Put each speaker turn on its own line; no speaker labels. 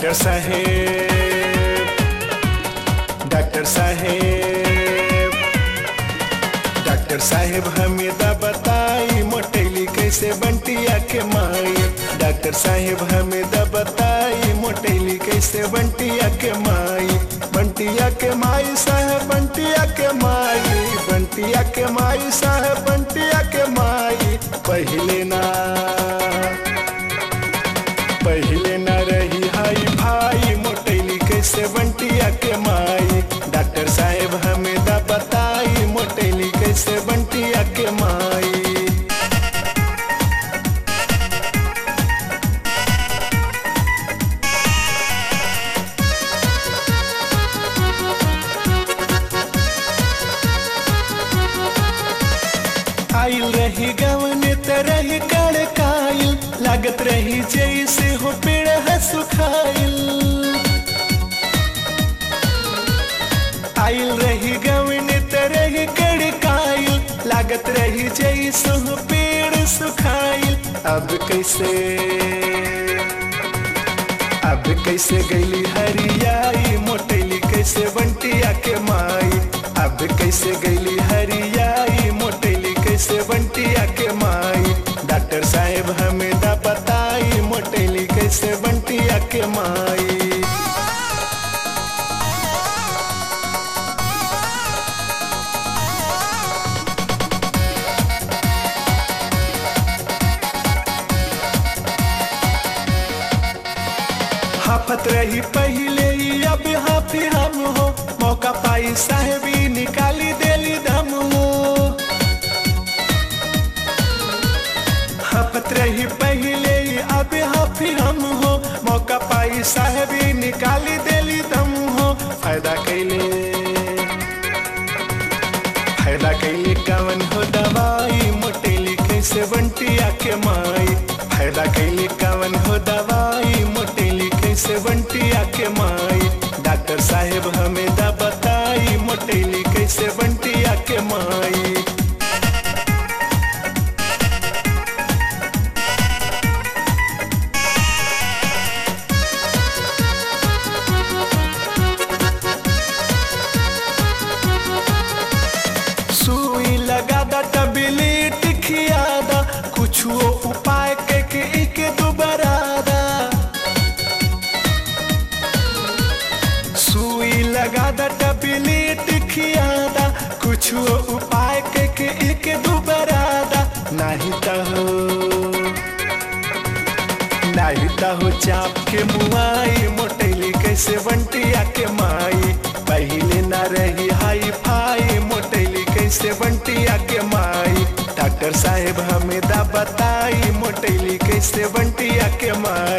Doctor साहेब, doctor साहेब, doctor साहेब हमें दा बताई मोटेली कैसे बंटिया के माई। डॉक्टर साहेब हमें दा बताई मोटेली कैसे बंटिया के माई। बंटिया के माई साहेब, बंटिया के माई, बंटिया के माई साहेब, बंटिया के माई। पहले ना रही हाई भाई मोटेली कैसे बंटिया के माई। डॉक्टर साहेब हमें दा बताई मोटेली कैसे बंटिया के माई। आइल रही गवने तरह कड़काइल, लागत रही जैसे हो पेड़ है सुखाइल। आइल रही गवने तरह कड़काइल, लागत रही जैसे हो पेड़ सुखाइल। अब कैसे गईली हरियाई मोटेली कैसे बंटिया के माई। अब कैसे गईली हरियाई मोटेली कैसे बंटिया के माई। डॉक्टर साहेब हमें दा बताई मोटेली कैसे बंटिया के माई। हाफत रही पहले ही अब हाफी हम हो, मौका पाई साहेबी निकाली देली दम हो। हाफत रही पहले ही अब हाफी हम हो, मौका पाई साहेबी निकाली देली दम हो। फायदा कैले कवन हो दवाई मोटेली कैसे बंटिया के माई। फायदा कैले कवन हो दवाई मोटेली कैसे बंटिया के माई। डॉक्टर साहेब हमें दा बताई मोटेली कैसे बंटिया के माई। सुई लगा दा टैबलेट खिया दा, कुछ उपाय के एक दोबारा दा। सुई लगा दा टैबलेट खिया दा, कुछ उपाय के एक दोबारा दा। नहीं तो हो चाप के मुआई मोटेली कैसे बंटिया के माई। पहले ना रही हाई फाई मोटेली कैसे बंटिया के माई। डॉक्टर साहेब हमें दा बताई मोटेली कैसे बंटिया के माई।